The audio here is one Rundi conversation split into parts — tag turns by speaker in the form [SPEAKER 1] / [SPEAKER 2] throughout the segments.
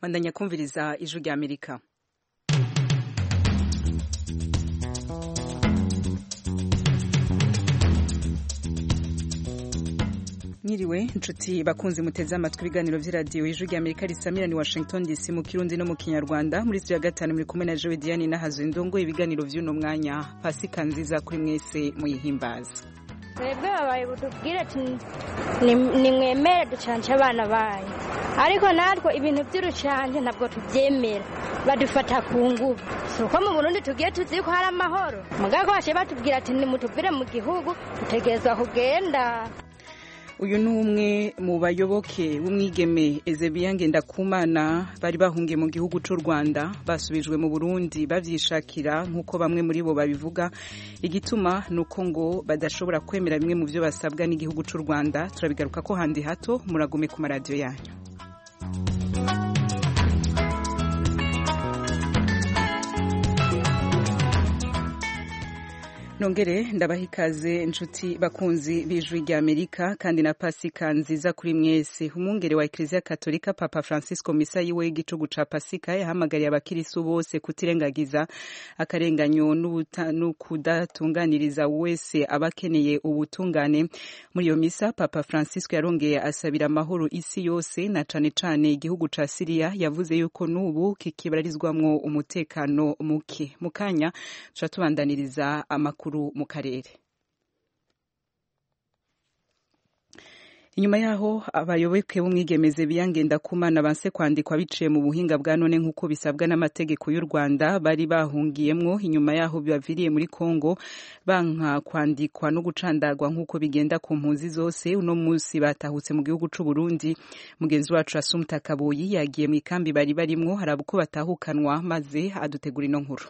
[SPEAKER 1] bandanya kumviriza ijwi rya Amerika. Nyiriwe inshuti bakunzi muteze amatwi ibiganiro vy'iradiyo ijwi rya Amerika risamira ni Washington DC mu Kirundi no mu Kinyarwanda. Muri studio ya gatanu muri kumwe na Joe Diane Nahazo Indongo. Ibiganiro vy'uno mwanya Pasika nziza kuri mwese muyihimbaza.
[SPEAKER 2] Twebwe babaye butubwire ati nimwemere ducanje abana banyu, ariko natwe ibintu by'urucanje ntabwo tubyemera, badufata ku nguvu. Suko mu Burundi tugiye tuzi ko hari amahoro, mugabo bashe batubwira ati nimutubire mu gihugu tutegezwa kugenda.
[SPEAKER 1] Uyu ni umwe mu bayoboke w'umwigeme Ezebiya Ngendakumana bari bahungiye mu gihugu cy'u Rwanda basubijwe mu Burundi bavyishakira nk'uko bamwe muri bo babivuga. Igituma nuko ngo badashobora kwemera bimwe mu byo basabwa n'igihugu cy'u Rwanda. Turabigaruka ko handi hato, muragume ku maradiyo yanyu. Nongere ndabahikaze inshuti bakunzi b'ijwi rya Amerika kandi na Pasika nziza kuri mwese. Umwungere wa Eklezia Katolika Papa Francisco misa yiwe y'igicugu ca Pasika yahamagariye abakirisu bose kutirengagiza akarenganyo n'ukudatunganiriza wese abakeneye ubutungane. Muri iyo misa Papa Francisco yarongeye asabira amahoro isi yose na cane cane igihugu ca Syria. Yavuze yuko n'ubu kikibarizwamwo umutekano muke. Mukanya tubandaniriza amakuru mu karere. Inyuma yaho abayoboke b'umwigemeze Ngendakumana banse kwandikwa biciye mu buhinga bwa none nk'uko bisabwa n'amategeko y'u Rwanda bari bahungiyemwo, inyuma yaho bibaviriye muri Kongo banka kwandikwa no gucandagwa nk'uko bigenda ku mpunzi zose. Uno munsi batahutse mu gihugu c'u Burundi. Mugenzi wacu Asumta Kaboyi yagiye mu ikambi bari barimwo harabuko batahukanwa maze adutegura ino nkuru.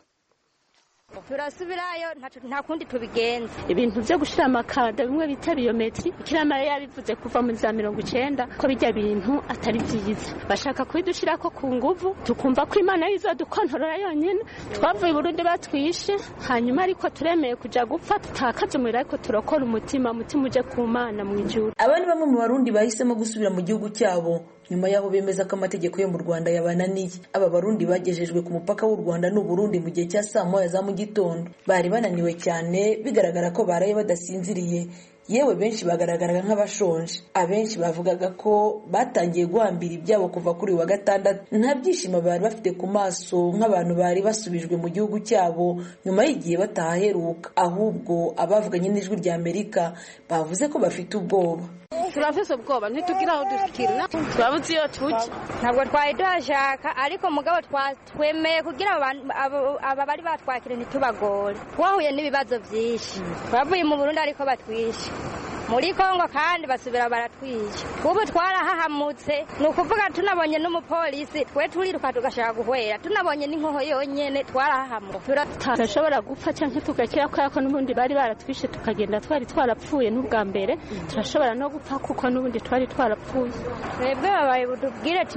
[SPEAKER 2] Turasubirayo nta kundi tubigenza.
[SPEAKER 3] Ibintu byo gushira amakada bimwe bita biometri Kiramara yabivuze kuva muri za 90 ko bijya bintu atari byiza, bashaka kwidushirako ku nguvu tukumva ko Imana izodukontorora yonyene. Twavuye i Burundi batwishe, hanyuma ariko turemeye kuja gupfa tutakaje umuriro, ariko turokora umutima uje ku Mana mu ijuru.
[SPEAKER 4] Abandi bamwe mu Barundi bahisemo gusubira mu gihugu cyabo nyuma yaho bemeza ko amategeko yo mu Rwanda yabananiye. Aba Barundi bagejejwe ku mupaka w'u Rwanda n'u Burundi mu gihe cya saa moya za mu gitondo. Bari bananiwe cyane, bigaragara ko baraye badasinziriye, yewe benshi bagaragaraga nk'abashonje. Abenshi bavugaga ko batangiye guhambira ibyabo kuva kuri wa gatandatu. Nta byishimo bari bafite ku maso nk'abantu bari basubijwe mu gihugu cyabo nyuma y'igihe batahaheruka, ahubwo abavuganye n'ijwi rya Amerika bavuze ko bafite ubwoba.
[SPEAKER 3] Turafise ubwoba ntitugira aho dushikira, twabuze iyo tuki.
[SPEAKER 2] Ntabwo twari duhashaka, ariko mugabo twemeye kugira aba bari batwakire ntitubagore. Twahuye n'ibibazo byinshi, twavuye mu Burundi ariko batwishe, muri Kongo kandi basubira baratwishe. Ubu twarahahamutse, ni ukuvuga tunabonye n'umupolisi twe turiruka tugashaka guhwera, tunabonye n'inkoho yonyene twarahahamutse.
[SPEAKER 3] Turashobora gupfa cyangwa tugakira ko n'ubundi bari baratwishe tukagenda twari twarapfuye n'ubwa mbere, turashobora no gupfa kuko n'ubundi twari twarapfuye.
[SPEAKER 2] Twebwe babaye butubwire ati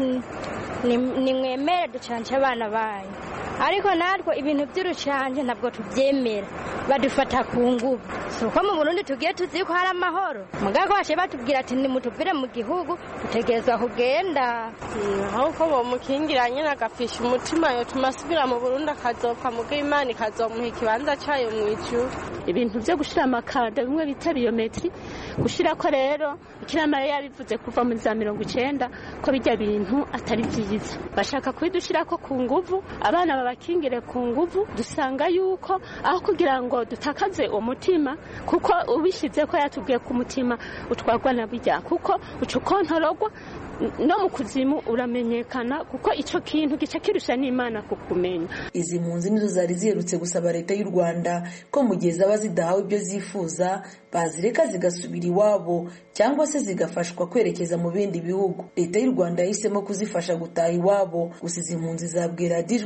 [SPEAKER 2] nimwemere ducanje abana banyu, ariko natwe ibintu by'urucanje ntabwo tubyemera, badufata ku nguvu. Suko mu Burundi tugiye tuzi ko hari amahoro, mugabo bashe batubwira ati nimutubire mu gihugu tutegezwa kugenda.
[SPEAKER 5] Ahubwo bo mukingiranye nagafisha umutima yo tumasubira mu Burundi akazopfa mu Imana ikazomuha ikibanza cyayo mu ijuru.
[SPEAKER 3] Ibintu byo gushira amakada bimwe bita biometri gushira ko rero Kiramara yabivuze kuva muri za 90 ko bijya bintu atari byiza, bashaka kwidushirako ku nguvu, abana babakingire ku nguvu. Dusanga yuko aho kugira ngo dutakaze umutima, kuko ubishize ko yatubwiye ku mutima utwagwa na bijya, kuko ucukontorogwa no mu kuzimu uramenyekana, kuko ico kintu gica kirusha n'Imana kukumenya.
[SPEAKER 4] Izi mpunzi nizo zari ziherutse gusaba leta y'u Rwanda ko mu gihe zaba zidahawe ibyo zifuza bazireka zigasubira iwabo cyangwa se zigafashwa kwerekeza mu bindi bihugu. Leta y'u Rwanda yahisemo kuzifasha gutaha iwabo. Gusa izi mpunzi zabwira ijwi rya Amerika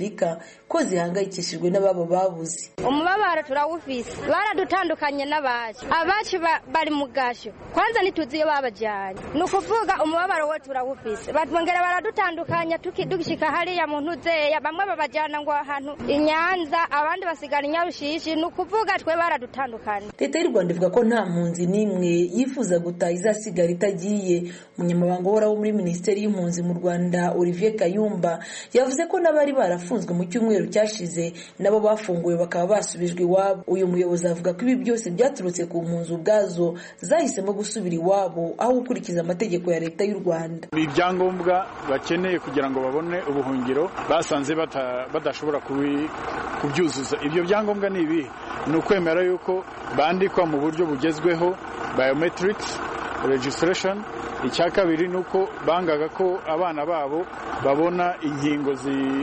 [SPEAKER 4] Amerika ko zihangayikishijwe n'ababo babuze.
[SPEAKER 2] Umubabaro turawufise, baradutandukanye n'abacu, abacu bari mu gasho, kwanza ntituzi iyo babajyanye. Ni ukuvuga umubabaro we turawufise, batwongera baradutandukanya tugishika hariya mu ntuzeya, bamwe babajyana ngo ahantu i Nyanza, abandi basigara i Nyarushishi. Ni ukuvuga twe baradutandukanye.
[SPEAKER 4] Leta y'u Rwanda ivuga ko nta mpunzi n'imwe yifuza gutaha izasigara itagiye. Umunyamabanga uhoraho muri Minisiteri y'Impunzi mu Rwanda Olivier Kayumba yavuze ko n'abari barafunzwe mu cyumweru cyashize nabo bafunguwe bakaba basubijwe iwabo. Uyu muyobozi avuga ko ibi byose byaturutse ku mpunzi ubwazo zahisemo gusubira iwabo aho gukurikiza amategeko ya Leta y'u Rwanda.
[SPEAKER 6] Ibyangombwa bakeneye kugira ngo babone ubuhungiro basanze badashobora kubyuzuza. Ibyo byangombwa ni ibi: ni ukwemera yuko bandikwa mu buryo bugezweho, biometrics registration. Icya kabiri ni uko bangaga ko abana babo babona inkingo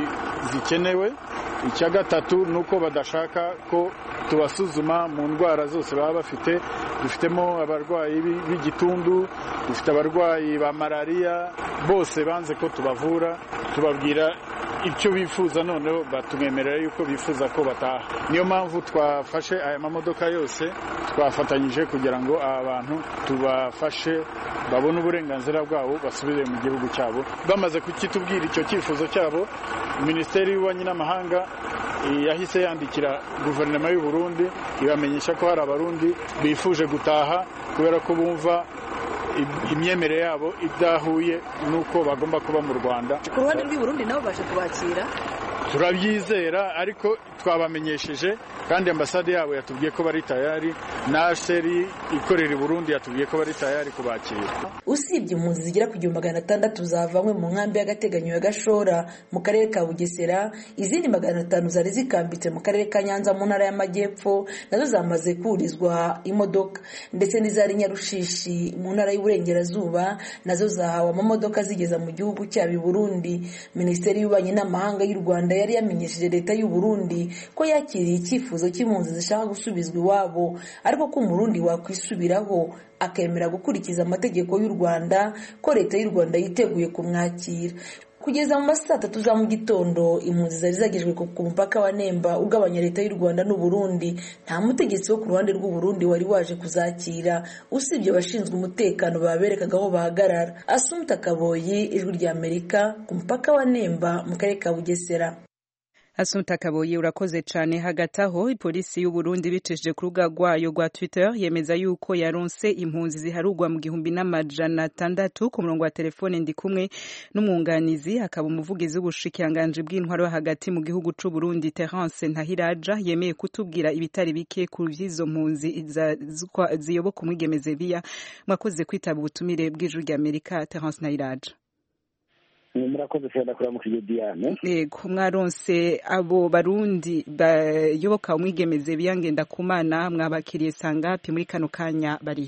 [SPEAKER 6] zikenewe. Icya gatatu ni uko badashaka ko tubasuzuma mu ndwara zose baba bafite. Dufitemo abarwayi b'igituntu, dufite abarwayi ba malariya, bose banze ko tubavura. Tubabwira icyo bifuza, noneho batumwemerera yuko bifuza ko bataha. Niyo mpamvu twafashe aya mamodoka yose, twafatanyije kugira ngo aba bantu tubafashe babone uburenganzira bwabo, basubire mu gihugu cyabo. Bamaze kukitubwira icyo cyifuzo cyabo, Minisiteri y'Ububanyi n'Amahanga yahise yandikira guverinoma y'u Burundi ibamenyesha ko hari abarundi bifuje gutaha kubera ko bumva imyemerere yabo idahuye nuko bagomba kuba mu Rwanda.
[SPEAKER 4] Ku ruhande rw'u Burundi nabo baje kubakira,
[SPEAKER 6] turabyizera, ariko twabamenyesheje kandi ambasade yabo yatubwiye ko bari tayari, na seri ikorera i Burundi yatubwiye ko bari tayari kubakira.
[SPEAKER 4] Usibye impunzi zigera ku 600 zavanywe mu nkambi y'agateganyo ya Gashora mu karere ka Bugesera, izindi 500 zari zikambitse mu karere ka Nyanza mu ntara y'Amajyepfo nazo zamaze kurizwa imodoka, ndetse n'izari Nyarushishi mu ntara y'Uburengerazuba nazo zahawe amamodoka zigeza mu gihugu cyabo i Burundi. Minisiteri y'Ububanyi n'Amahanga y'u Rwanda yari yamenyesheje Leta y'u Burundi ko yakiriye icyifuzo cy'impunzi zishaka gusubizwa iwabo, ariko ko umurundi wakwisubiraho akemera gukurikiza amategeko y'u Rwanda, ko Leta y'u Rwanda yiteguye kumwakira. Kugeza mu saa 3 za mu gitondo impunzi zari zagejwe ku mupaka wa Nemba ugabanya Leta y'u Rwanda n'u Burundi. Nta mutegetsi wo ku ruhande rw'u Burundi wari waje kuzakira, usibye abashinzwe umutekano baberekaga aho bahagarara. Assumpta Kaboyi, Ijwi ry'Amerika, ku mupaka wa Nemba mu karere ka Bugesera.
[SPEAKER 1] Assumpta Kaboyi, urakoze cyane. Hagati aho ipolisi y'u Burundi bicishije ku rubuga rwayo rwa Twitter yemeza yuko yaronse impunzi ziharugwa mu 1,600 ku murongo wa telefone. Ndi kumwe n'umwunganizi akaba umuvugizi w'ubushikiranganje bw'intwaro hagati mu gihugu c'u Burundi, Terence Ntahiraja, yemeye kutubwira ibitari bike ku by'izo mpunzi ziyoboka umwigemeze biya. Mwakoze kwitaba ubutumire bw'Ijwi ry'Amerika, Terence Ntahiraja.
[SPEAKER 7] Murakoze cyane kuri mukije Diane.
[SPEAKER 1] Yego, mwaronse abo barundi bayoboka umwigemeze biyangenda kumana, mwabakiriye sangapi muri kano kanya bari?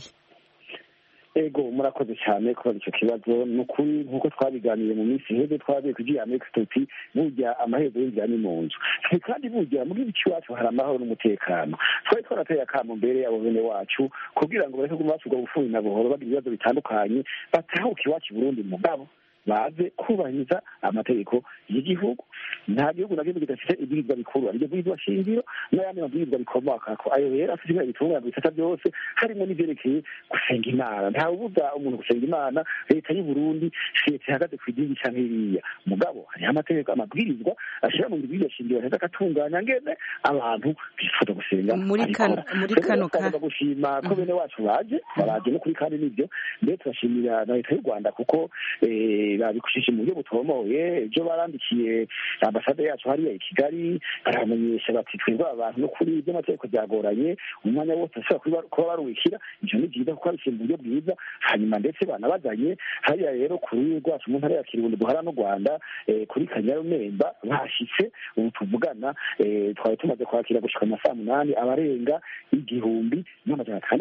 [SPEAKER 7] Ego, murakoze cyane kuba icyo kibazo. Nukuri nkuko twabiganiye mu minsi iheze twabiye kugira amextoti burya amahezo y'injyana mu nzu, kandi burya muri iki wacu hari amahoro n'umutekano. Twari twarateye akamo mbere abo bene wacu kugira ngo bareke kumasuka gufunya na buhoro bagira ibibazo bitandukanye, batahuka iwacu Burundi mugabo baze kubahiriza amategeko y'igihugu. Nta gihugu na kimwe kidafite ibwirizwa bikuru, aribyo bwirizwa shingiro n'ayandi mabwirizwa bikomokako. Ayo rero afite ibitunganya bisata byose, harimo n'ivyerekeye gusenga Imana. Nta ubuza umuntu gusenga Imana. Leta y'u Burundi leta ihagaze ku idini canke iriya, mugabo hariho amategeko, amabwirizwa ashira mu bwirizwa shingiro aheza agatunganya ngene abantu bifuza gusenga.
[SPEAKER 1] Muri kano ka
[SPEAKER 7] gushima ko bene wacu baje no kuri kandi nibyo mbere turashimira na Leta y'u Rwanda kuko babikushije mu buryo butomoye. Ejo barandikiye ambasade yacu hariya i Kigali baramenyesha bati twebwe abantu no kuri by'amategeko byagoranye, umwanya wose ashobora kuba baruwikira. Ivyo ni byiza kuko abishyira mu buryo bwiza. Hanyuma ndetse banabazanye hariya rero kuri rwacu mu ntara ya Kirundo duhara n'u Rwanda kuri Kanyarumemba bashitse. Ubu tuvugana twari tumaze kwakira gushika amasaa 8 abarenga 1,600.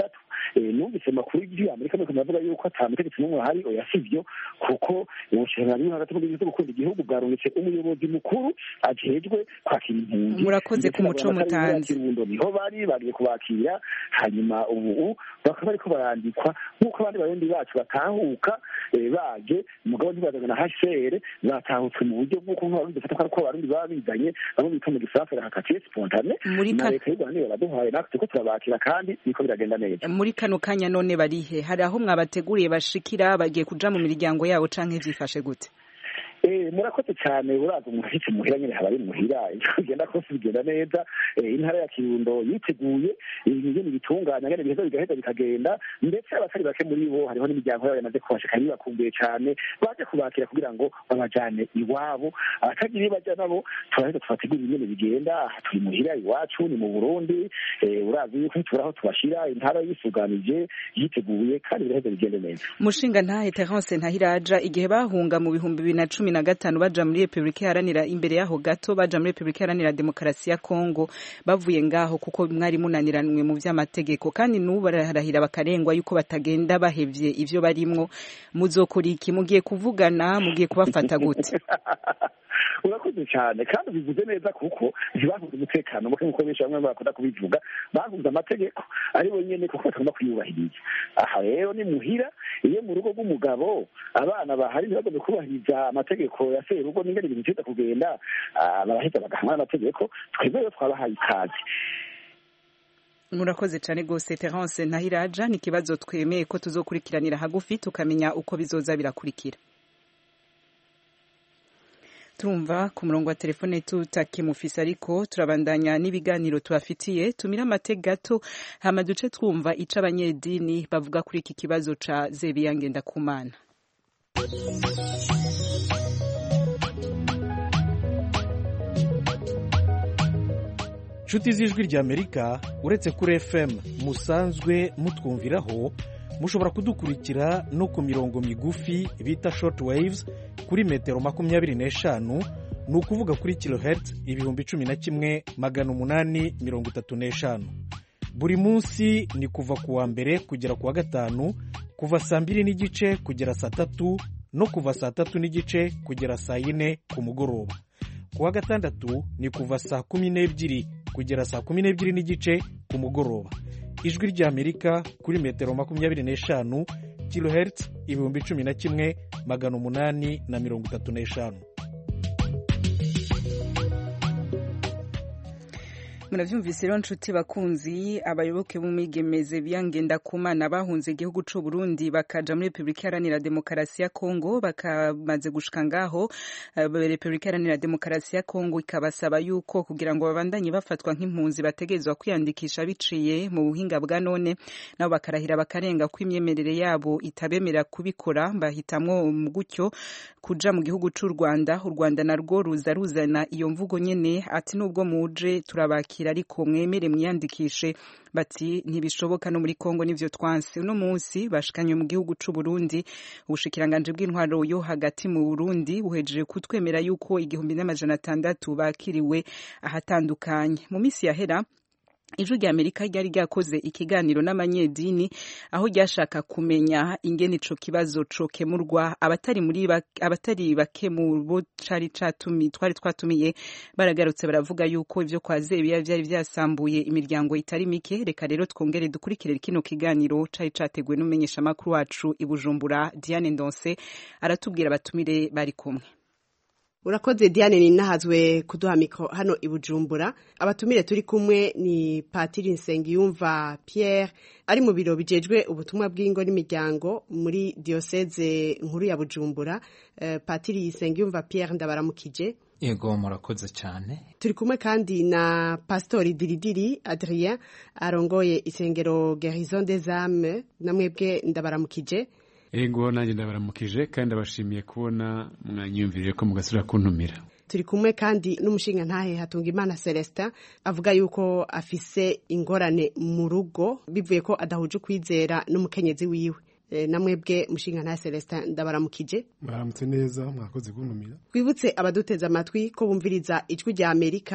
[SPEAKER 7] numvise amakuru y'Amerika nuko navuga yuko ata mutegetsi n'umwe ahari oya sivyo kuko ubushikiranganji hagati mu gihugu gukunda igihugu bwarungitse umuyobozi mukuru ajejwe kwakira impunzi.
[SPEAKER 1] Murakoze ku muco mutanze.
[SPEAKER 7] Niho bari bagiye kubakira hanyuma ubu bakaba bariko barandikwa nk'uko abandi barundi bacu batahuka baje umugabo ntibazanye na HCR batahutse mu buryo bw'uko nk'abarundi dufata ko abarundi baba bizanye bamwe bita mu gifaransa la hakatiye spontane na leta y'u Rwanda baraduhaye natwe ko turabakira kandi biko biragenda neza.
[SPEAKER 1] Muri kano kanya none barihe hari aho mwabateguriye bashikira bagiye kuja mu miryango yabo canke vyifashe gute?
[SPEAKER 7] Murakoze cyane uraza umuhitsi muhira nyine habari muhira igenda ko bigenda neza. Intara ya Kirundo yiteguye ibintu bitunganya ngene bihezo bigaheza bikagenda ndetse abatari bake muri bo hariho n'imiryango yabo yamaze kubashika bakumbuye cyane baje kubakira kugira ngo babajane iwabo abatagira baje nabo turaheza tufatigura ingene bigenda turi muhira iwacu ni mu Burundi. Uraza yuko turaho tubashira intara yisuganije yiteguye kandi biraheza bigende neza.
[SPEAKER 1] Mushinga ntahe Terence Ntahiraja igihe bahunga mu 2015 baja muri Republika Iharanira imbere yaho gato baja muri Republika Iharanira Demokarasi ya Kongo bavuye ngaho kuko mwari munaniranwe mu vy'amategeko kandi n'ubu barahira bakarengwa yuko batagenda bahevye ivyo barimwo muzokora iki mugiye kuvugana mugiye kubafata gute?
[SPEAKER 7] Urakoze cyane kandi bivuze neza kuko ntibahuza umutekano nk'uko benshi bamwe bakunda kubivuga bahuza amategeko ari bonyene kuko batagomba kuyubahiriza. Aha rero ni muhira iyo mu rugo rw'umugabo abana bahari ntibagomba kubahiriza amategeko ya serugo n'ingene ibintu biza kugenda baraheza bagahamwa n'amategeko twebwe twabahaye ikaze.
[SPEAKER 1] Murakoze cyane gose Terence Ntahiraja ni kibazo twemeye ko tuzokurikiranira hagufi tukamenya uko bizoza birakurikira. Turumva ku murongo wa telefone tutakimufise ariko turabandanya n'ibiganiro tubafitiye tumira amategato hama duce twumva ica abanyedini bavuga kuri iki kibazo ca Zebiya Ngendakumana.
[SPEAKER 8] Nshuti z'ijwi ry'Amerika uretse kuri FM musanzwe mutwumviraho mushobora kudukurikira no ku mirongo migufi bita short waves kuri metero 25 ni ukuvuga kuri kilohertz 11,835. Buri munsi ni kuva ku wa mbere kugera ku wa gatanu kuva saa 2:30 kugera saa 3 no kuva saa 3:30 kugera saa 4 ku mugoroba. Ku wa gatandatu ni kuva saa 12 kugera saa 12:30 ku mugoroba. Ijwi ry'Amerika kuri metero 25 kilohertz 11,835.
[SPEAKER 1] Muravyumvise rero nshuti bakunzi abayoboke b'umwigemeze Ngendakumana bahunze igihugu c'u Burundi bakaja muri Republika Iharanira Demokarasi ya Kongo bakamaze gushika ngaho Republika Iharanira Demokarasi ya Kongo ikabasaba yuko kugira ngo babandanye bafatwa nk'impunzi bategezwa kwiyandikisha biciye mu buhinga bwa none nabo bakarahira bakarenga ko imyemerere yabo itabemera kubikora bahitamwo gutyo kuja mu gihugu c'u Rwanda. U Rwanda narwo ruzana iyo mvugo nyene ati nubwo muje turabaki ariko mwemere mwiyandikishe bati ntibishoboka no muri Kongo nivyo twanse. Uno munsi bashikanye mu gihugu c'u Burundi ubushikiranganje bw'intwaro yo hagati mu Burundi buhejeje kutwemera yuko 1600 bakiriwe ahatandukanye. Mu misi yahera Ijwi ry'Amerika ryari ryakoze ikiganiro n'amanyedini aho ryashaka kumenya ingene ico kibazo cokemurwa abatari bake mu bo twari twatumiye baragarutse baravuga yuko ivyo kwa Zebiya vyari vyasambuye imiryango itari mike. Reka rero twongere dukurikire kino kiganiro cari categuwe n'umumenyesha makuru wacu i Bujumbura Diane Ndonse aratubwira abatumire bari kumwe.
[SPEAKER 9] Urakoze Diane ninahazwe kuduha mikro hano i Bujumbura. Abatumire turi kumwe ni Patiri Nsengiyumva Pierre ari mu biro bijejwe ubutumwa bw'ingo n'imiryango muri diocese nkuru ya Bujumbura. Patiri Nsengiyumva Pierre ndabaramukije.
[SPEAKER 10] Yego murakoze cyane.
[SPEAKER 9] Turi kumwe kandi na Pastori Diridiri Adrien arongoye isengero Guérison des âmes namwebwe ndabaramukije.
[SPEAKER 11] Ego nanjye ndabaramukije kandi ndabashimiye kubona mwanyumviriye ko mugasubira kuntumira.
[SPEAKER 9] Turi kumwe kandi n'umushinga ntahe Hatungimana Celestin avuga yuko afise ingorane mu rugo bivuye ko adahuje kwizera n'umukenyezi wiwe. Namwebwe mushinga ntahe Celestin ndabaramukije.
[SPEAKER 12] Baramutse neza mwakoze kuntumira.
[SPEAKER 9] Twibutse abaduteza amatwi ko bumviriza ijwi rya Amerika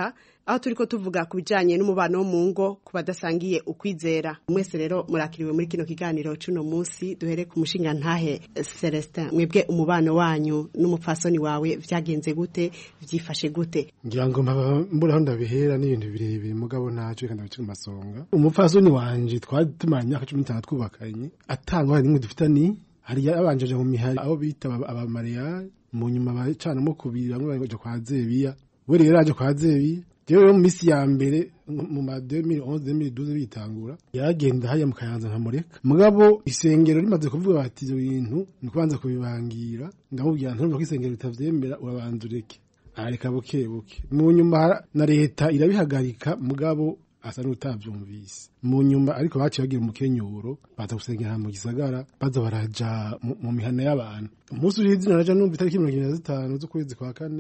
[SPEAKER 9] aho turiko tuvuga ku bijanye n'umubano wo mu ngo ku badasangiye ukwizera. Mwese rero murakiriwe muri kino kiganiro c'uno munsi. Duhere ku mushinga ntahe Celestin, mwebwe umubano wanyu n'umupfasoni wawe vyagenze gute, vyifashe gute?
[SPEAKER 12] Ngira ngo mburaho ndabihera n'ibintu birebire mugabo ntaco kandi bicika masonga. Umupfasoni wanje twatumanye imyaka 15 twubakanye, atangwa nimwe dufitani hari abanje mu mihari aho bita abamariya, mu nyuma bacanamo kubiri bamwe baje kwa Zebiya. We rero aje kwa Zebiya, rero mu misi ya mbere mu ma 2011 2012 bitangura yaragenda haya mu Kayanza nkamureka. Mugabo isengero rimaze kuvuga bati ibyo bintu ni kubanza kubibangira, ndamubwira ntumva ko isengero ritavyemera urabanzureke. Areka buke buke. Mu nyuma na leta irabihagarika, mugabo asa n'utavyumvise. Mu nyuma ariko baciye bagira umukenyuro baza gusengera mu gisagara, baza baraja mu mihana y'abantu. Umunsi urizi naraja numva itariki 25 z'ukwezi kwa 4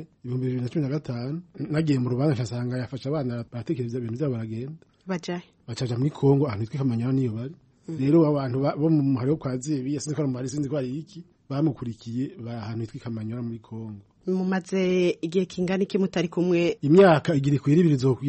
[SPEAKER 12] 2015 nagiye mu rubanza nsanga yafasha abana baratekereza ibintu byabo baragenda bacaja muri Kongo ahantu twika Manyara niyo bari. Rero abantu bo mu muhari wo kwa Zebiya sinzi ko ari umuhari sinzi ko ari iki bamukurikiye ahantu twika Manyara muri Kongo.
[SPEAKER 9] Mumaze igihe kingana iki mutari kumwe?
[SPEAKER 12] Imyaka igiri ku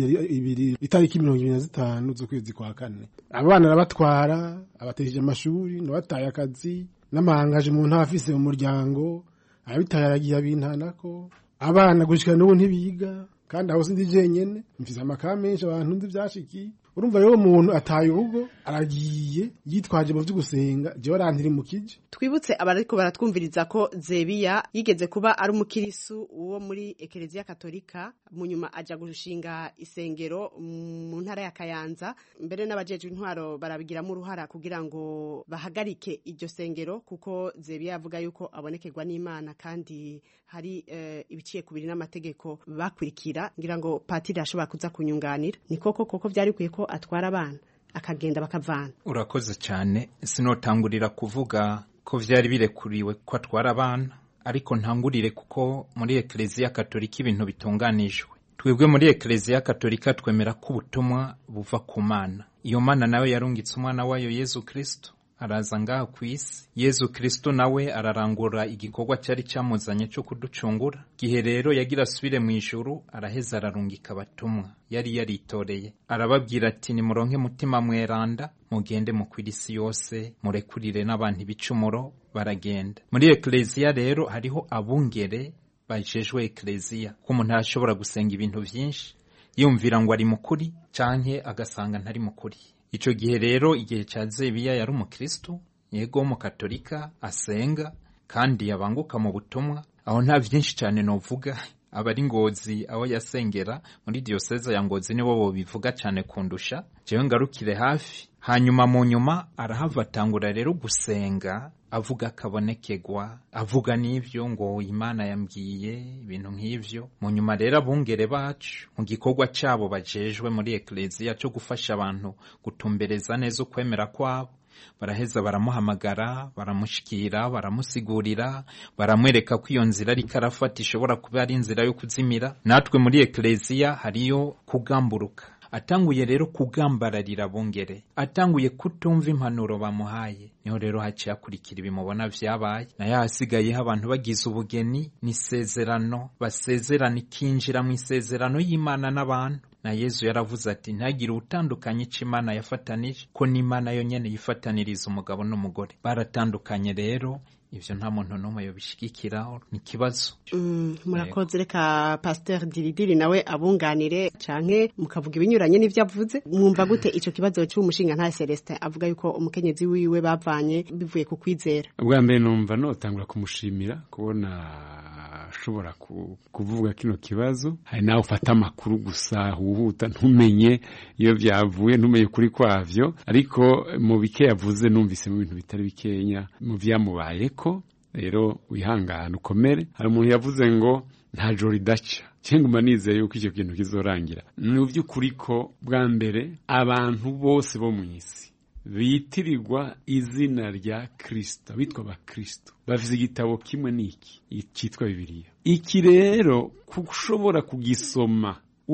[SPEAKER 12] 2 itariki 25 z'ukwezi kwa 4. Abana arabatwara abatejeje amashuri n'abataye akazi n'amahangaje mu ntafise mu muryango abitaye aragiye abintanako abana gushika n'ubu ntibiga kandi aho sindi jenyene mfise amakamenshi abantu ndi byashiki. Urumva rero umuntu ataye urugo aragiye yitwaje mu vy'ugusenga je warantiri mu kije.
[SPEAKER 9] Twibutse abariko baratwumviriza ko Zebiya yigeze kuba ari umukirisu uwo muri Eklezia Katolika, mu nyuma aja gushinga isengero mu ntara ya Kayanza. Mbere n'abajejwe intwaro barabigiramo uruhara kugira ngo bahagarike iryo sengero, kuko Zebiya yavuga yuko abonekerwa n'Imana kandi hari ibiciye kubiri n'amategeko bakurikira. Ngira ngo patiri ashobora kuza kunyunganira. Ni koko byari kwiye ko atwara abana akagenda bakavana.
[SPEAKER 10] Urakoze cyane. Sinotangurira kuvuga ko vyari birekuriwe ko atwara abana, ariko ntangurire kuko muri Eklezia Katolika ibintu bitunganijwe. Twebwe muri Eklezia Katolika twemera ko ubutumwa buva ku Mana. Iyo Mana nawe yarungitse umwana wayo Yesu Kristo araza ngaha ku isi. Yesu Kristo nawe ararangura igikorwa cyari cyamuzanye cyo kuducungura. Gihe rero yagira asubire mu ijuru, araheza ararungika abatumwa yari yaritoreye, arababwira ati nimuronke mutima mweranda, mugende mu kwirisi yose, murekurire n'abantu ibicumuro. Baragenda. Muri Eklezia rero hariho abungere bajejwe Eklezia, ko umuntu ashobora gusenga ibintu byinshi yumvira ngo ari mukuri canke agasanga ntari mukuri. Ico gihe rero igihe ca Zebiya yari umukristo, yego mu Katolika, asenga kandi yabanguka mu butumwa. Aho nta byinshi cyane novuga, abari Ngozi aho yasengera muri diocese ya Ngozi nibo bo bivuga cyane kundusha, jewe ngarukire hafi. Hanyuma mu nyuma arahava atangura rero gusenga, avuga kabonekegwa, avuga n'ivyo ngo Imana yambwiye ibintu nk'ivyo. Mu nyuma rero abungere bacu mu gikorwa cyabo bajejwe muri Eklezia cyo gufasha abantu gutumbereza neza ukwemera kwabo, baraheza baramuhamagara, baramushikira, baramusigurira, baramwereka ko iyo nzira ari karafata ishobora kuba ari inzira yo kuzimira. Natwe muri Eklezia hariyo kugamburuka. Atanguye rero kugambararira abungere, atanguye kutumva impanuro bamuhaye, niho rero haciye akurikira ibimubona vyabaye. Na yasigayeho abantu bagize ubugeni n'isezerano, basezerana ikinjira mu isezerano y'Imana n'abantu. Na Yesu yaravuze ati ntagire utandukanye c'Imana yafatanije, ko n'Imana yo nyene yifataniriza umugabo n'umugore. Baratandukanye rero, ivyo nta muntu n'umwe yobishigikira, ni kibazo.
[SPEAKER 9] Murakoze. Reka Pasteur Diridiri nawe abunganire canke mukavuga ibinyuranye n'ivyo avuze. Mwumva gute ico kibazo cy'umushinga nta Celestin avuga yuko umukenyezi wiwe bavanye bivuye ku kwizera?
[SPEAKER 11] Ubwa mbere numva notangura kumushimira kubona ashobora kuvuga kino kibazo. Hari nawe ufata amakuru gusa huhuta ntumenye iyo byavuye, ntumenye kuri kwavyo, ariko mu bike yavuze numvise mu bintu bitari bikenya mu vyamubaye ko. Rero wihangana ukomere. Hari umuntu yavuze ngo nta joro ridaca, cyangwa nizeye yuko icyo kintu kizorangira. Ni by'ukuri ko bwa mbere abantu bose bo mu isi bitirirwa izina rya Kristo, bitwa ba Kristo, bafite igitabo kimwe n'iki cyitwa Bibiliya. Iki rero kushobora kugisoma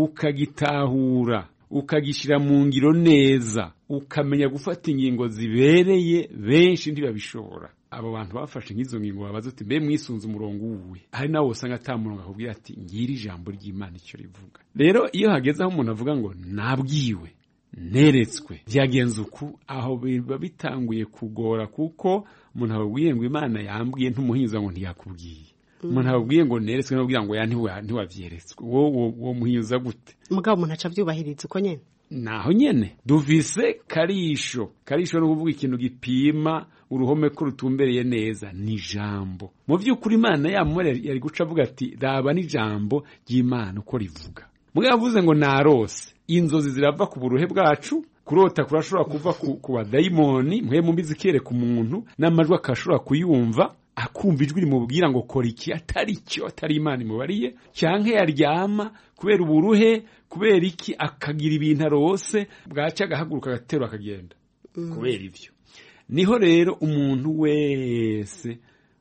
[SPEAKER 11] ukagitahura ukagishira mu ngiro neza, ukamenya gufata ingingo zibereye, benshi ntibabishobora. abo bantu bafashe nk'izo ngingo babaza uti mbe mwisunze umurongo uwuwe, hari nawe usanga ata murongo akubwira ati ngira ijambo ry'Imana icyo rivuga. Rero iyo hageze aho umuntu avuga ngo nabwiwe neretswe byagenze uku, aho biba bitanguye kugora, kuko umuntu ababwiye ngo Imana yambwiye ntumuhinyuza ngo ntiyakubwiye. Umuntu ababwiye ngo neretswe n'ubwira ngo ya ntiwavyeretswe, wo muhinyuza gute?
[SPEAKER 9] Mugabo umuntu aca byubahiriza uko nyene.
[SPEAKER 11] Naho nyene duvise karisho no kuvuga ikintu gipima uruhome ko rutumbereye neza ni jambo. Mu by'ukuri Imana yamure yari guca avuga ati raba ni jambo ry'Imana uko rivuga. Mugabo avuze ngo narose, inzozi zirava ku buruhe bwacu, kurota kurashobora kuva ku badayimoni, mwe mumbizi kereka umuntu n'amajwi akashobora kuyumva, akumva ijwi rimubwira ngo kora iki atari cyo, atari Imana imubariye, cyanke yaryama kubera uburuhe, kubera iki akagira ibintu arose, bwaca agahaguruka agatero akagenda. Kubera ivyo niho rero umuntu wese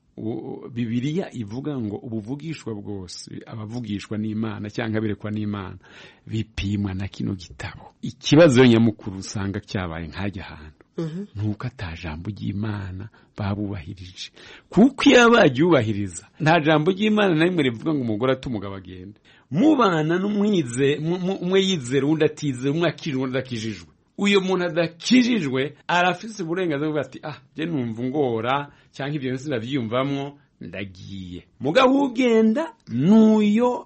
[SPEAKER 11] Bibiliya ivuga ngo ubuvugishwa bwose abavugishwa n'Imana cyangwa birekwa n'Imana bipimwa na kino gitabo. Ikibazo nyamukuru usanga cyabaye nkajya ahantu nuko atajambo ry'Imana babubahirije, kuko iyo bagyubahiriza nta jambo ry'Imana na rimwe rivuga ngo umugore atumugabo agende. Mubana n'umwize umwe yizera undi atize, umwe akijijwe undi adakijijwe. Uyo muntu adakijijwe arafise uburenganzira bwo ati je numva ngora cyangwa ibyo byose ndavyumvamwo ndagiye. Mugabo ugenda nuyo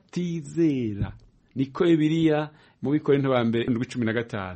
[SPEAKER 11] atizera. Niko Bibiliya mu Bikorinto ba mbere 15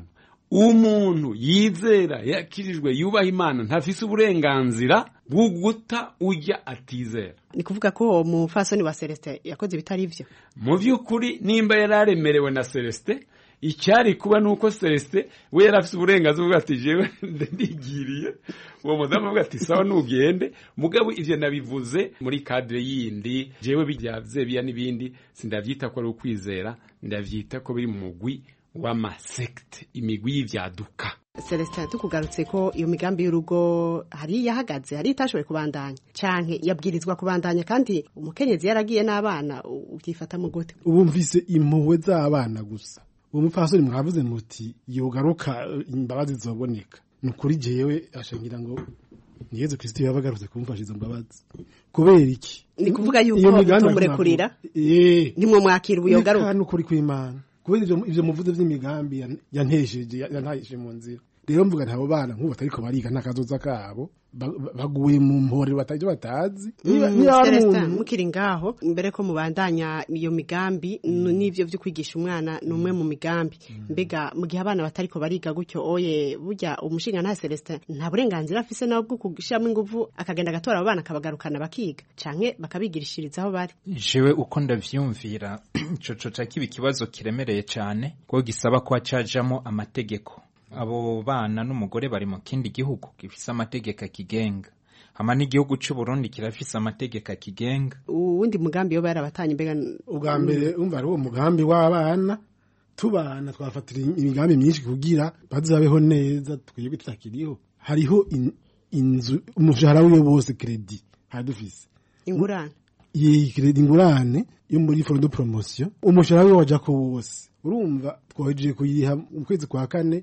[SPEAKER 11] umuntu yizera yakijijwe yubaha Imana ntafise uburenganzira bwo guta ujya atizera.
[SPEAKER 9] Ni kuvuga ko umufasoni wa Celestin yakoze bitari ivyo.
[SPEAKER 11] Mu by'ukuri nimba yararemerewe na Celestin, icyari kuba nuko Celestin we yarafise uburenganzira bwo ati jewe ndigiriye, uwo mudamu avuga ati sawa nugende. Mugabo ivyo nabivuze muri cadre yindi, jewe bijyavye biya nibindi sindavyita ko ari ukwizera, ndavyita ko biri mu mugwi w'amasekte, imigwi y'ivyaduka.
[SPEAKER 9] Celestin tukugarutse ko iyo migambi y'urugo hari yahagaze, hari itashoboye kubandanya canke yabwirizwa kubandanya, kandi umukenyezi yaragiye n'abana, ubyifata mu gute?
[SPEAKER 12] Ubumvise impuhwe z'abana gusa. Uwo mupfasoni mwavuze muti yogaruka imbabazi zoboneka. Nukuri jewe ashangira ngo ni Yesu Kristo yabagarutse kumfasha izo mbabazi. Kubera iki?
[SPEAKER 9] Ni kuvuga yuko tumurekurira nimwe mwakira ubuyogaruka.
[SPEAKER 12] Kandi ukuri kw'Imana. Kubera ivyo muvuze vy'imigambi yantahishe mu nzira. Rero mvuga ntabo bana nk'ubu atariko bariga ntakazoza kabo, baguye mu mpore batazi.
[SPEAKER 9] Celestin mukiri ngaho mbere ko mubandanya iyo migambi n'ivyo byo kwigisha umwana numwe mu migambi. Mbega mu gihe abana batariko bariga gutyo oye burya umushinga nta Celestin nta burenganzira afise nawo bwo kugishamo ingufu akagenda gatora abana akabagarukana bakiga canke bakabigirishiriza aho bari.
[SPEAKER 10] Jewe uko ndavyumvira coco kibi kibazo kiremereye cyane ko gisaba ko acajamo amategeko. Abo bana n'umugore bari mu kindi gihugu gifise amategeko akigenga, hama n'igihugu cy'u Burundi kirafise amategeko akigenga.
[SPEAKER 9] Uwundi mugambi yo barabatanye mbega
[SPEAKER 12] ubwa mbere umva ari uwo mugambi w'abana tubana twafatira imigambi myinshi kugira bazabeho neza, twebwe tutakiriho. Hariho inzu umushahara w'uyo bose credit hadufise
[SPEAKER 9] ingurane
[SPEAKER 12] credit ingurane yo muri fond de promotion, umushahara we waja ko wose. Urumva twahejeje kuyiriha mu kwezi kwa 4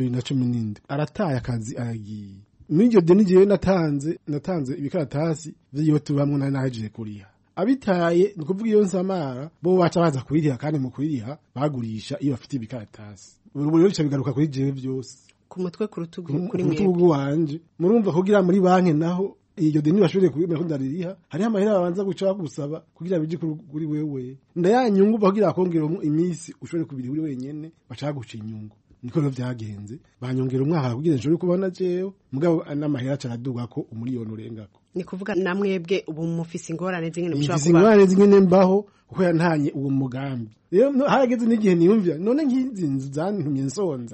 [SPEAKER 12] 2017 arataye akazi aragiye. N'iryo deni jewe natanze ibikaratasi vyo tubamwe nahejeje kuriha. Abitaye nukuvuga iyo nsamara bo baca baza kuyiriha, kandi mu kuyiriha bagurisha iyo bafite ibikaratasi. Buri bice bigaruka kuri jewe byose
[SPEAKER 9] ku mutwe ku rutugu kuri
[SPEAKER 12] mwe wanje. Murumva kugira muri banki naho iyo deni bashobore kubimera ko ndaririha, hari amahera babanza guca gusaba kugira bije kuri wewe, ndayanyungu bagira akongera imisi ushobore kubiri uri wenyene baca guca inyungu. Niko rero byagenze, banyongera umwaka kugira nshobore kubona jewe, mugabo n'amahera caraduga ko umuliyoni urengako.
[SPEAKER 9] Ni kuvuga namwebwe ubu mufise ingorane zingene
[SPEAKER 12] mushaka kuba ingorane zingene mbaho kuko yantanye uwo mugambi. Rero harageze n'igihe niyumvira none nk'izi nzu zantumye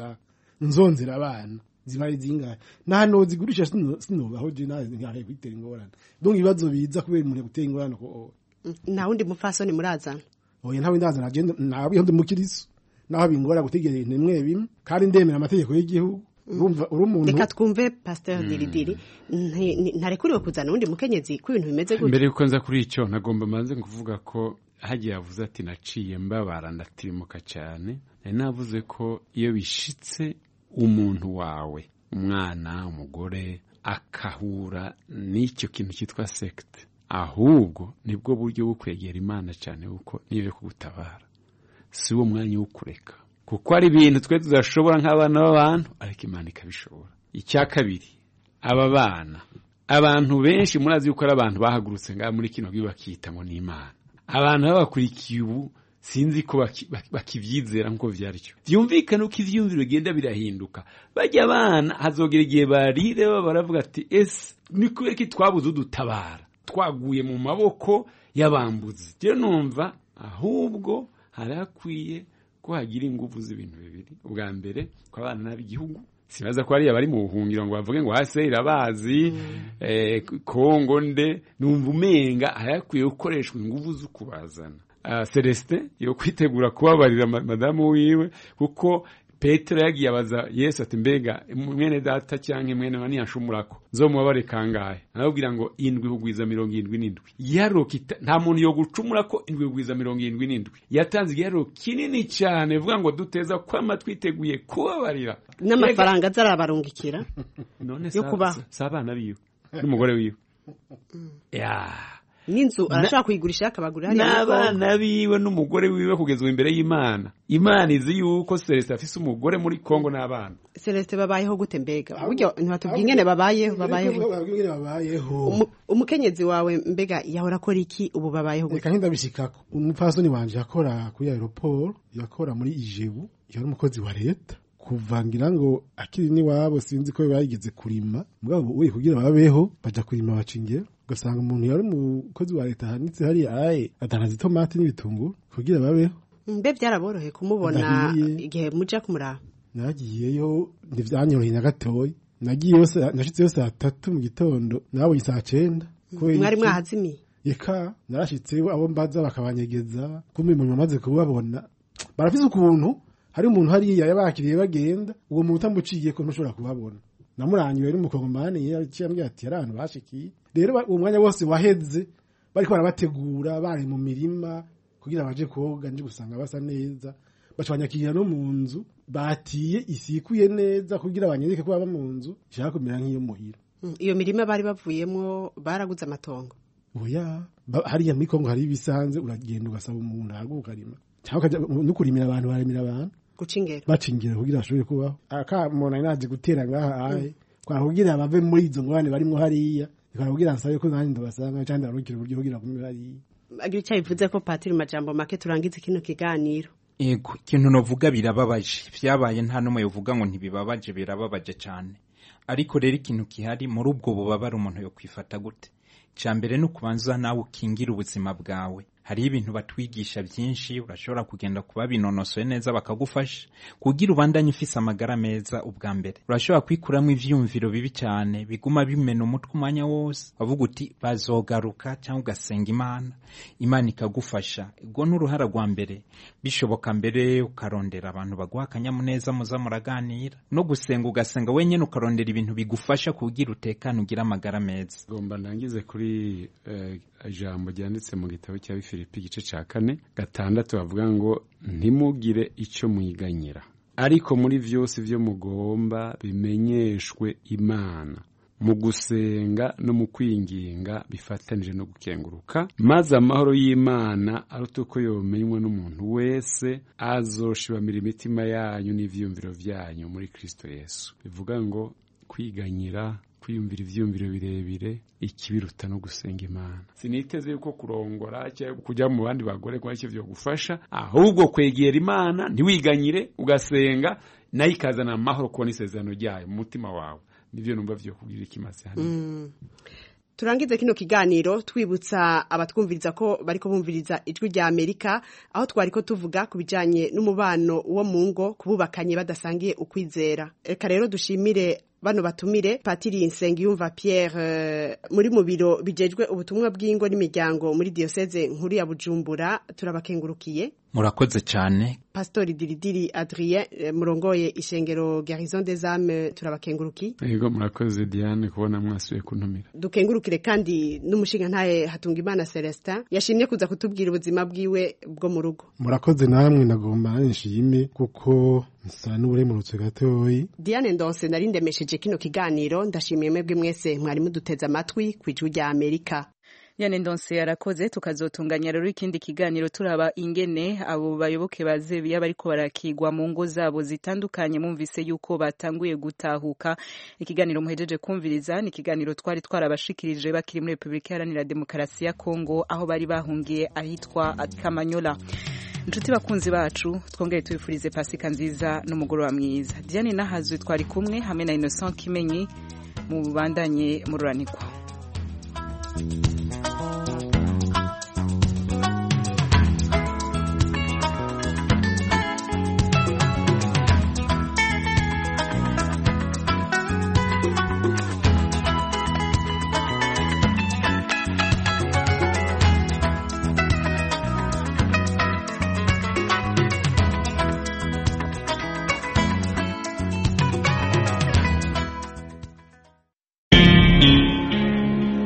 [SPEAKER 12] nzonzera abana zibari zingahe nano zigurisha sinobaho je nazi nkahe kwitera ingorane. Donc ibibazo biza kubera umuntu gutera ingorane ko
[SPEAKER 9] na wundi mufasoni murazana.
[SPEAKER 12] Oya ntawe ndazana je nawe ndi mukiriso naho bingora gutegera nimwe bimwe, kandi ndemera amategeko y'igihugu. Urumva urumuntu
[SPEAKER 9] reka twumve Pasteur Diridiri ntarekuriwe kuzana wundi mukenyezi ku bintu bimeze gutyo.
[SPEAKER 11] Mbere yuko nza kuri icyo nagomba manze kuvuga ko hagiye yavuze ati naciye mbabara ndatirimuka cyane. Navuze ko iyo bishitse umuntu wawe, umwana, umugore akahura n'icyo kintu cyitwa sekite, ahubwo nibwo buryo bwo kwegera Imana cyane, kuko niyo yo kugutabara, si wo mwanya wo kureka, kuko ari ibintu twe tudashobora nk'abana b'abantu, ariko Imana ikabishobora. Icya kabiri, aba bana, abantu benshi murazi yuko ari abantu bahagurutse ngaha muri kino gihe bakita ngo ni Imana. Abantu babakurikiye ubu sinzi ko bakivyizera nkuko vyaryo. Byumvikana uko ivyumviro bigenda birahinduka. Bajya abana hazogera igihe barire baravuga ati ni kubera ko twabuze udutabara, twaguye mu maboko y'abambuzi. Je numva ahubwo harakwiye ko hagira ingufu z'ibintu bibiri. Ubwa mbere ko abana n'abigihugu, sibaza ko ari abari mu buhungiro ngo bavuge ngo hase irabazi Kongo nde, numva umenga harakwiye gukoreshwa ingufu zo kubazana. Celestin yo kwitegura kubabarira madamu wiwe, kuko Petero yagiye abaza Yesu ati mbega mwene data cyangwa mwene wani yashumurako nzomubabare kangahe, arabwira ngo 7 kugwiza 77. Yarokita nta muntu yo gucumurako 7 kugwiza 77. Yatanze igihero kinini cyane vuga ngo duteza kwama twiteguye kubabarira
[SPEAKER 9] n'amafaranga zarabarungikira
[SPEAKER 11] none
[SPEAKER 9] yo kubaho
[SPEAKER 11] sabana biyo n'umugore wiwe
[SPEAKER 9] n'inzu arashaka kuyigurisha akabagurira hariya
[SPEAKER 11] n'abana biwe n'umugore wiwe kugezwa imbere y'Imana. Imana izi yuko Celestin afise umugore muri Kongo n'abana.
[SPEAKER 9] Celestin babayeho gute mbega? Buryo ntibatubwiye ingene babayeho umukenyezi wawe mbega yahora akora iki ubu babayeho gute?
[SPEAKER 12] Reka ndabishikako. Umupfasoni wanje akora kuri aeroport, yakora muri Ijebu, yari umukozi wa leta. Kuvangira ngo akiri ni wabo sinzi ko bayigeze kurima, mugabo we kugira babeho baja kurima bacingera, ugasanga umuntu yari umukozi wa leta hanitse hari atanaza itomati n'ibitunguru kugira babeho.
[SPEAKER 9] Mbe byaraborohe kumubona igihe muja kumuraba?
[SPEAKER 12] Nagiyeyo ntivyanyoroheye na gatoyi. Nagiye yose nashitse yose 3 mu gitondo, nabonye saa 9.
[SPEAKER 9] Mwari mwahazimiye?
[SPEAKER 12] Yeka narashitse abo mbaza bakabanyegeza, kumbe umuntu amaze kubabona barafise ukuntu hari umuntu hariya yabakiriye bagenda, uwo muntu utamuciye ko ntushobora kubabona. Namurangiwe ari umukongomani yaciye ati abantu bashikiye. Rero uwo mwanya wose waheze bariko barabategura, bari mu mirima kugira baje koga, nje gusanga basa neza. Bacabanyakira no mu nzu, batiye isikuye neza kugira banyereke ko baba mu nzu, shaka kumera nk'iyo muhira.
[SPEAKER 9] Iyo mirima bari bavuyemo baraguze amatongo.
[SPEAKER 12] Oya, hariya muri Kongo hari ibisanze, uragenda ugasaba umuntu agukarima. Cyangwa no kurimira abantu baremira abantu.
[SPEAKER 9] Gucingera.
[SPEAKER 12] Bacingera kugira ashobore kubaho. Akamona naje gutera ngaha kwa kugira bave muri izo ngwane barimo hariya. Kugira nsabe ko nandi ndabasanga cyangwa ndarukira uburyo kugira kumwe hariya.
[SPEAKER 9] Agira icyo bivuze ko Patiri Majambo make turangize kino kiganiro.
[SPEAKER 10] Ego, ikintu novuga birababaje. Vyabaye nta numwe yovuga ngo ntibibabaje, birababaje cyane. Ariko rero ikintu kihari muri ubwo bubabara umuntu yo kwifata gute? Cyambere no kubanza nawe ukingira ubuzima bwawe. Hari ibintu batwigisha byinshi, urashobora kugenda kuba binonosoye neza bakagufasha kugira ubandanye ufise amagara meza. Ubwa mbere urashobora kwikuramo ivyumviro bibi cyane biguma bimena umutwe umwanya wose, avuga uti bazogaruka, cyangwa ugasenga Imana ikagufasha. Ubwo n'uruhara rwa mbere, bishoboka mbere ukarondera abantu baguha akanyamuneza muza muraganira, no gusenga ugasenga wenyene ukarondera ibintu bigufasha kugira utekane ugira amagara meza.
[SPEAKER 11] Gomba ndangize kuri ijambo ryanditse mu gitabo cya Filipi igice cya 4:6 bavuga ngo ntimugire icyo mwiganyira, ariko muri vyose vyo mugomba bimenyeshwe Imana mu gusenga no mu kwinginga bifatanije no gukenguruka, maze amahoro y'Imana aruta uko yomenywa n'umuntu wese azoshibamira imitima yanyu n'ivyumviro vyanyu muri Kristo Yesu. Bivuga ngo kwiganyira, kwiyumvira ivyumviro birebire, ikibiruta no gusenga Imana. Siniteze yuko kurongora cyangwa kujya mu bandi bagore kwa icyo byo gufasha, ahubwo kwegera Imana ntiwiganyire, ugasenga nayo ikazana amahoro kubona isezerano ryayo mu mutima wawe. Nivyo numva vyo kugira ikimaze hano.
[SPEAKER 9] Turangize kino kiganiro twibutsa abatwumviriza ko bariko bumviriza ijwi rya Amerika, aho twariko tuvuga kubijanye n'umubano wo mu ngo kububakanye badasangiye ukwizera. Reka rero dushimire bano batumire Patiri Nsengiyumva Pierre muri mu biro bijejwe ubutumwa bw'ingo n'imiryango muri diocese nkuru ya Bujumbura. Turabakengurukiye.
[SPEAKER 10] murakoze cyane.
[SPEAKER 9] Pastori Diridiri Adrien murongoye ishengero Garison des Âmes turabakenguruki.
[SPEAKER 11] Yego murakoze Diane kubona mwasuye kuntumira.
[SPEAKER 9] Dukengurukire kandi n'umushinga ntaye Hatungimana Celestin yashimye kuza kutubwira ubuzima bwiwe bwo mu rugo.
[SPEAKER 12] Murakoze namwe nagomba nshime kuko nsa n'uburemurutse gatoyi.
[SPEAKER 9] Diane Ndonse nari ndemesheje kino kiganiro ndashimiye mwebwe mwese mwari muduteze amatwi kwijuru rya Amerika.
[SPEAKER 1] Diane Ndonse yarakoze tukazotunganya rero ikindi kiganiro turaba ingene abo bayoboke bazebiya bariko barakigwa mu ngo zabo zitandukanye mumvise yuko batanguye gutahuka. Ikiganiro muhejeje kumviriza ni ikiganiro twari twarabashikirije bakiri muri Republika Iharanira Demokarasi ya Kongo aho bari bahungiye ahitwa Kamanyola. Inshuti bakunzi bacu twongeye tubifurize Pasika nziza n'umugoroba mwiza. Diane Nahazwe twari kumwe hamwe na Innocent Kimenyi mu bandanye mururanirwa.